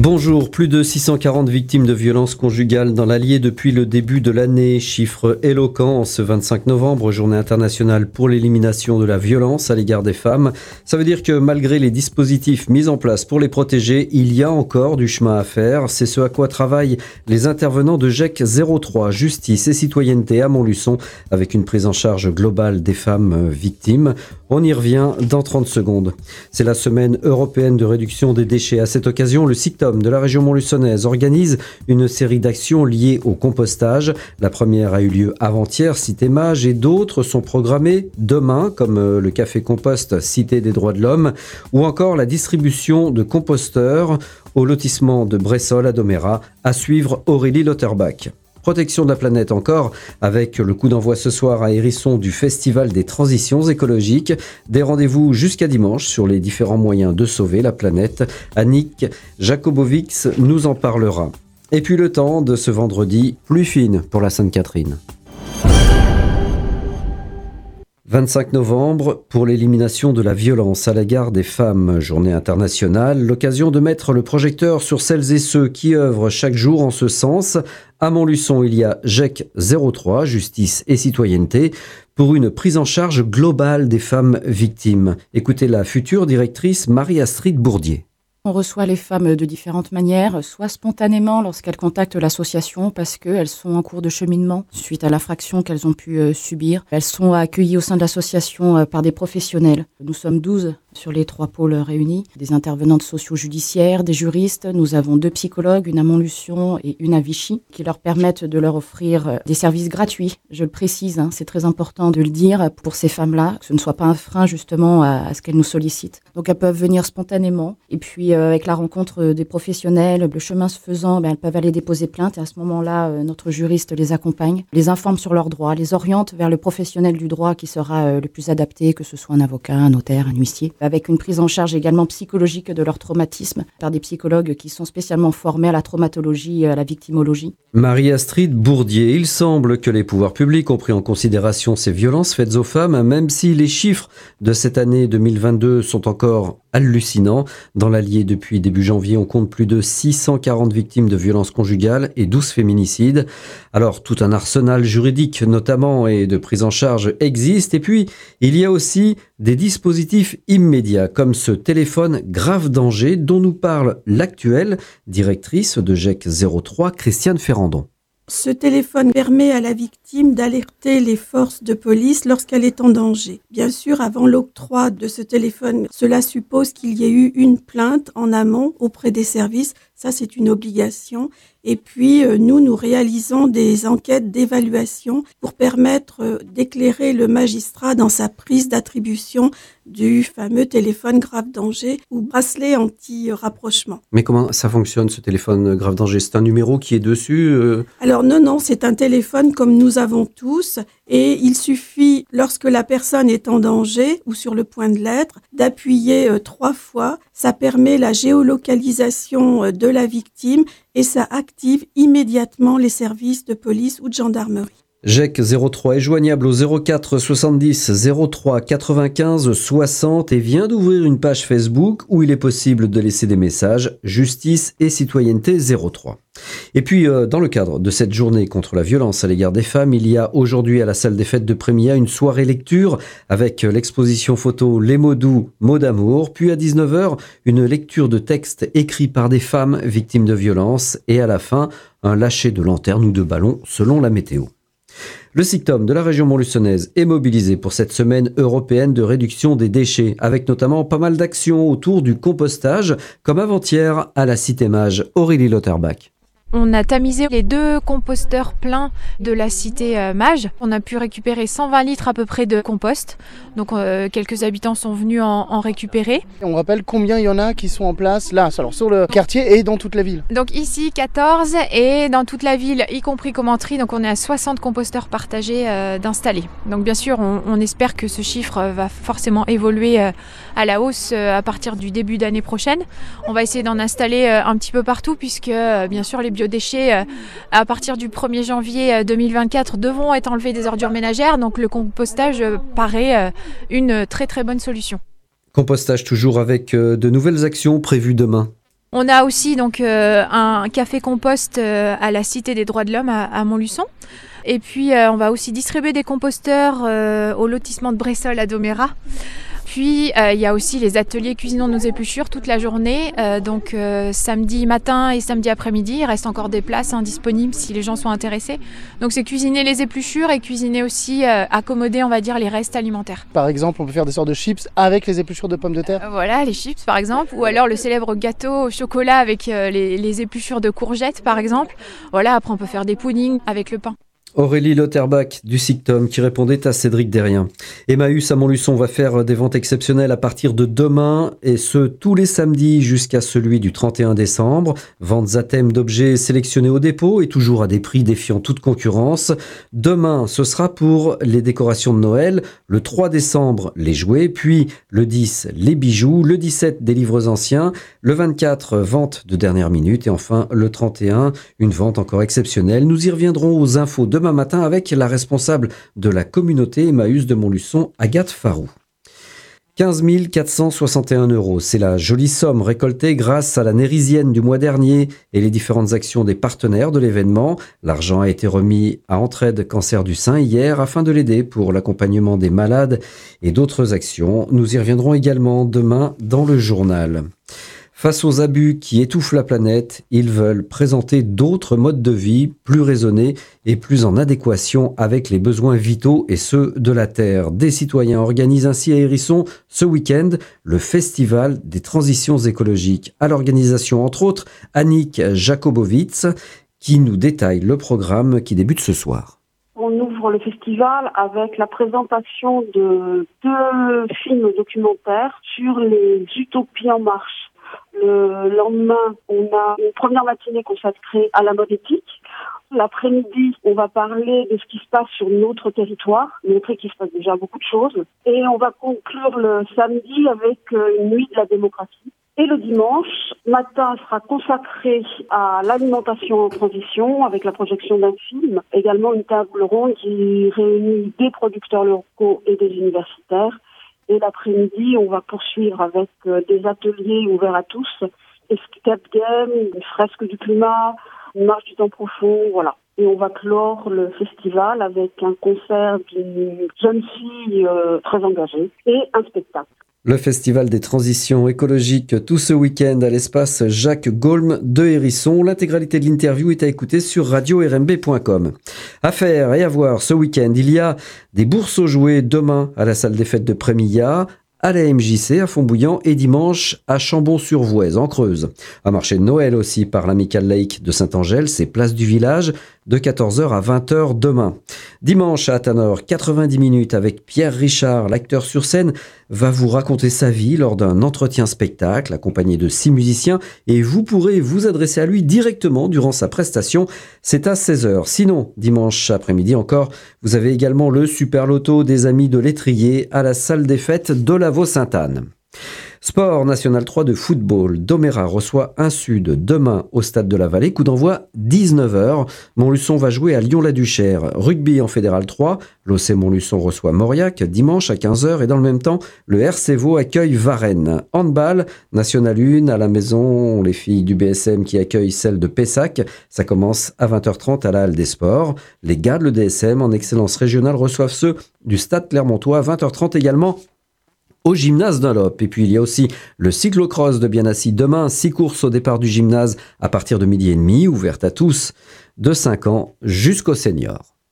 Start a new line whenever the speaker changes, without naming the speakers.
Bonjour, plus de 640 victimes de violences conjugales dans l'Allier depuis le début de l'année. Chiffre éloquent en ce 25 novembre, journée internationale pour l'élimination de la violence à l'égard des femmes. Ça veut dire que malgré les dispositifs mis en place pour les protéger, il y a encore du chemin à faire. C'est ce à quoi travaillent les intervenants de GEC 03, Justice et Citoyenneté à Montluçon, avec une prise en charge globale des femmes victimes. On y revient dans 30 secondes. C'est la semaine européenne de réduction des déchets. À cette occasion, le SICTOM de la région montluçonnaise organise une série d'actions liées au compostage. La première a eu lieu avant-hier, cité Mage, et d'autres sont programmées demain, comme le café compost Cité des droits de l'homme, ou encore la distribution de composteurs au lotissement de Bressol à Domérat, à suivre Aurélie Lauterbach. Protection de la planète encore, avec le coup d'envoi ce soir à Hérisson du Festival des transitions écologiques. Des rendez-vous jusqu'à dimanche sur les différents moyens de sauver la planète. Annick Jacobovic nous en parlera. Et puis le temps de ce vendredi, pluie fine pour la Sainte-Catherine. 25 novembre, pour l'élimination de la violence à l'égard des femmes, journée internationale, l'occasion de mettre le projecteur sur celles et ceux qui œuvrent chaque jour en ce sens. À Montluçon, il y a GEC 03, Justice et Citoyenneté, pour une prise en charge globale des femmes victimes. Écoutez la future directrice Marie-Astrid Bourdier.
On reçoit les femmes de différentes manières, soit spontanément lorsqu'elles contactent l'association parce qu'elles sont en cours de cheminement suite à l'infraction qu'elles ont pu subir. Elles sont accueillies au sein de l'association par des professionnels. Nous sommes 12 sur les 3 pôles réunis, des intervenantes socio-judiciaires, des juristes. Nous avons 2 psychologues, une à Montluçon et une à Vichy, qui leur permettent de leur offrir des services gratuits. Je le précise, c'est très important de le dire pour ces femmes-là, que ce ne soit pas un frein justement à ce qu'elles nous sollicitent. Donc elles peuvent venir spontanément et puis avec la rencontre des professionnels, le chemin se faisant, elles peuvent aller déposer plainte et à ce moment-là, notre juriste les accompagne, les informe sur leurs droits, les oriente vers le professionnel du droit qui sera le plus adapté, que ce soit un avocat, un notaire, un huissier, avec une prise en charge également psychologique de leur traumatisme par des psychologues qui sont spécialement formés à la traumatologie et à la victimologie.
Marie-Astrid Bourdier, il semble que les pouvoirs publics ont pris en considération ces violences faites aux femmes, même si les chiffres de cette année 2022 sont encore hallucinants. Dans l'Allier, depuis début janvier, on compte plus de 640 victimes de violences conjugales et 12 féminicides. Alors, tout un arsenal juridique notamment et de prise en charge existe. Et puis, il y a aussi des dispositifs immédiats, comme ce téléphone grave danger dont nous parle l'actuelle directrice de GEC 03, Christiane Ferrandon.
Ce téléphone permet à la victime d'alerter les forces de police lorsqu'elle est en danger. Bien sûr, avant l'octroi de ce téléphone, cela suppose qu'il y ait eu une plainte en amont auprès des services. Ça, c'est une obligation. Et puis, nous réalisons des enquêtes d'évaluation pour permettre d'éclairer le magistrat dans sa prise d'attribution du fameux téléphone grave danger ou bracelet anti-rapprochement.
Mais comment ça fonctionne, ce téléphone grave danger ? C'est un numéro qui est dessus
Alors non, c'est un téléphone comme nous avons tous et il suffit, lorsque la personne est en danger ou sur le point de l'être, d'appuyer 3 fois. Ça permet la géolocalisation de la victime et ça active immédiatement les services de police ou de gendarmerie.
GEC 03 est joignable au 04 70 03 95 60 et vient d'ouvrir une page Facebook où il est possible de laisser des messages Justice et Citoyenneté 03. Et puis, dans le cadre de cette journée contre la violence à l'égard des femmes, il y a aujourd'hui à la salle des fêtes de Prémia une soirée lecture avec l'exposition photo Les mots doux, mots d'amour, puis à 19h, une lecture de textes écrits par des femmes victimes de violences et à la fin, un lâcher de lanterne ou de ballon selon la météo. Le SICTOM de la région montluçonnaise est mobilisé pour cette semaine européenne de réduction des déchets, avec notamment pas mal d'actions autour du compostage, comme avant-hier à la Cité Mage. Aurélie Lauterbach.
On a tamisé les 2 composteurs pleins de la cité Mage. On a pu récupérer 120 litres à peu près de compost. Donc quelques habitants sont venus en récupérer.
On rappelle combien il y en a qui sont en place là, alors sur le quartier et dans toute la ville.
Donc ici 14 et dans toute la ville, y compris Commentry. Donc on est à 60 composteurs partagés d'installés. Donc bien sûr, on espère que ce chiffre va forcément évoluer à la hausse à partir du début d'année prochaine. On va essayer d'en installer un petit peu partout puisque bien sûr les biodéchets à partir du 1er janvier 2024 devront être enlevés des ordures ménagères. Donc le compostage paraît une très très bonne solution.
Compostage toujours avec de nouvelles actions prévues demain.
On a aussi donc un café compost à la Cité des droits de l'homme à Montluçon. Et puis on va aussi distribuer des composteurs au lotissement de Bressol à Domérat. Puis il y a aussi les ateliers Cuisinons nos épluchures toute la journée, donc samedi matin et samedi après-midi, il reste encore des places disponibles si les gens sont intéressés. Donc c'est cuisiner les épluchures et cuisiner aussi, accommoder on va dire les restes alimentaires.
Par exemple, on peut faire des sortes de chips avec les épluchures de pommes de terre.
Voilà, les chips par exemple, ou alors le célèbre gâteau au chocolat avec les épluchures de courgettes par exemple. Voilà, après on peut faire des puddings avec le pain.
Aurélie Lauterbach du SICTOM qui répondait à Cédric Derrien. Emmaüs à Montluçon va faire des ventes exceptionnelles à partir de demain et ce tous les samedis jusqu'à celui du 31 décembre. Ventes à thème d'objets sélectionnés au dépôt et toujours à des prix défiant toute concurrence. Demain, ce sera pour les décorations de Noël. Le 3 décembre, les jouets. Puis le 10, les bijoux. Le 17, des livres anciens. Le 24, vente de dernière minute. Et enfin, le 31, une vente encore exceptionnelle. Nous y reviendrons aux infos demain matin avec la responsable de la communauté Emmaüs de Montluçon, Agathe Farou. 15 461 €, c'est la jolie somme récoltée grâce à la Nérisienne du mois dernier et les différentes actions des partenaires de l'événement. L'argent a été remis à Entraide Cancer du Sein hier afin de l'aider pour l'accompagnement des malades et d'autres actions. Nous y reviendrons également demain dans le journal. Face aux abus qui étouffent la planète, ils veulent présenter d'autres modes de vie plus raisonnés et plus en adéquation avec les besoins vitaux et ceux de la Terre. Des citoyens organisent ainsi à Hérisson ce week-end le Festival des transitions écologiques. À l'organisation, entre autres, Annick Jakobowicz qui nous détaille le programme qui débute ce soir.
On ouvre le festival avec la présentation de 2 films documentaires sur les utopies en marche. Le lendemain, on a une première matinée consacrée à la mode éthique. L'après-midi, on va parler de ce qui se passe sur notre territoire, montrer qu'il se passe déjà beaucoup de choses. Et on va conclure le samedi avec une nuit de la démocratie. Et le dimanche matin sera consacré à l'alimentation en transition avec la projection d'un film. Également une table ronde qui réunit des producteurs locaux et des universitaires. Et l'après-midi, on va poursuivre avec des ateliers ouverts à tous, escape game, une fresque du climat, une marche du temps profond, voilà. Et on va clore le festival avec un concert d'une jeune fille très engagée et un spectacle.
Le Festival des transitions écologiques tout ce week-end à l'espace Jacques Gaulme de Hérisson. L'intégralité de l'interview est à écouter sur radio-rmb.com. À faire et à voir ce week-end, il y a des bourses aux jouets demain à la salle des fêtes de Prémillat, à la MJC à Fontbouillant et dimanche à Chambon-sur-Voueize en Creuse. Un marché de Noël aussi par l'Amical Lake de Saint-Angèle, c'est place du village de 14h à 20h demain. Dimanche à Athanor, 90 minutes avec Pierre Richard, l'acteur sur scène, va vous raconter sa vie lors d'un entretien spectacle accompagné de 6 musiciens et vous pourrez vous adresser à lui directement durant sa prestation. C'est à 16h. Sinon, dimanche après-midi encore, vous avez également le Super Loto des Amis de l'Étrier à la salle des fêtes de la Vaux-Sainte-Anne. Sport National 3 de football. Domérat reçoit un Sud demain au Stade de la Vallée. Coup d'envoi 19h. Montluçon va jouer à Lyon-la-Duchère. Rugby en Fédéral 3. L'OC Montluçon reçoit Mauriac dimanche à 15h. Et dans le même temps, le RC Vaud accueille Varennes. Handball, National 1 à la maison. Les filles du BSM qui accueillent celles de Pessac. Ça commence à 20h30 à la Halle des Sports. Les gars de l'EDSM en excellence régionale reçoivent ceux du Stade Clermontois à 20h30 également au gymnase d'Unlop. Et puis il y a aussi le cyclocross de Biennassi demain, 6 courses au départ du gymnase à partir de 12h30, ouvertes à tous de 5 ans jusqu'aux seniors.